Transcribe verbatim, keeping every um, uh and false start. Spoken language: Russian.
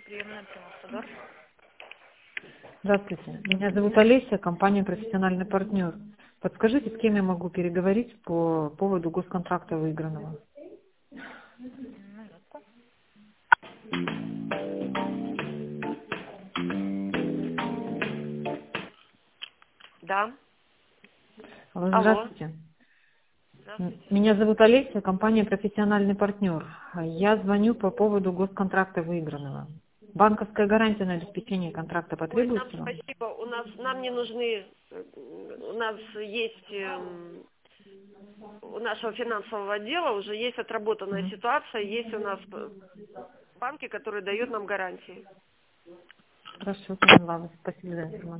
Приемная Примавтодор. Здравствуйте. Меня зовут Олеся, компания «Профессиональный партнер». Подскажите, с кем я могу переговорить по поводу госконтракта выигранного? Минутку. Да. Алло, Алло. здравствуйте. М- Здравствуйте. Меня зовут Олеся, компания «Профессиональный партнер». Я звоню по поводу госконтракта выигранного. Банковская гарантия на обеспечение контракта Ой, нам потребуется вам? спасибо. У нас нам не нужны. э, У нас есть эм, у нашего финансового отдела уже есть отработанная Мгм. ситуация, есть у нас э, банки, которые дают нам гарантии. Хорошо, поняла вас. Спасибо за информацию.